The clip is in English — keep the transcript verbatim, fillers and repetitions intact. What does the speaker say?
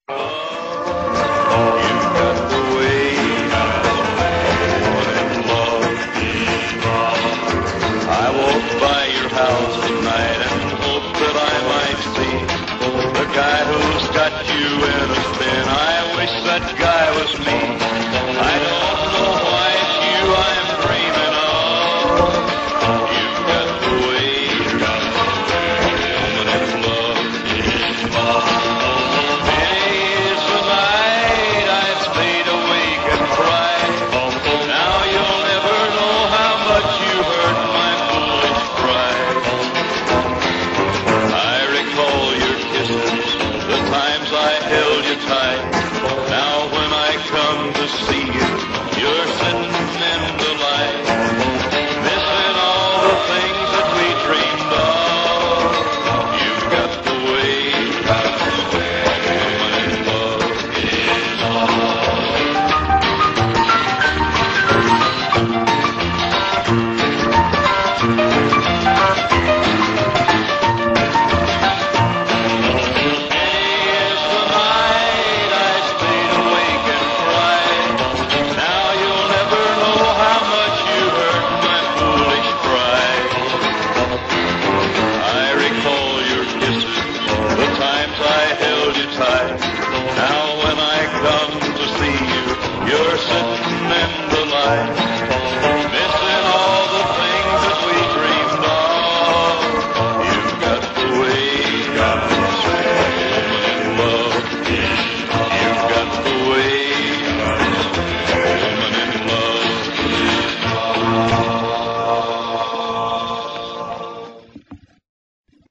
You've got the way one in love. I walk by your house at night and hope that I might see the guy who's got you in a spin. I wish that guy was me. I don't know why it's you I'm dreaming of. You've got the way woman in love. Many's the night I've stayed awake and cried. Now you'll never know how much you hurt my foolish pride. I recall your kisses, the times I held you tight. Now when I come to see you, you're sitting in the light, missing all the things that we dreamed of. You've got the way woman in love is all. Many's the night I stayed awake and cried. Now you'll never know how much you hurt my foolish pride. I recall your kisses, the times I held you tight.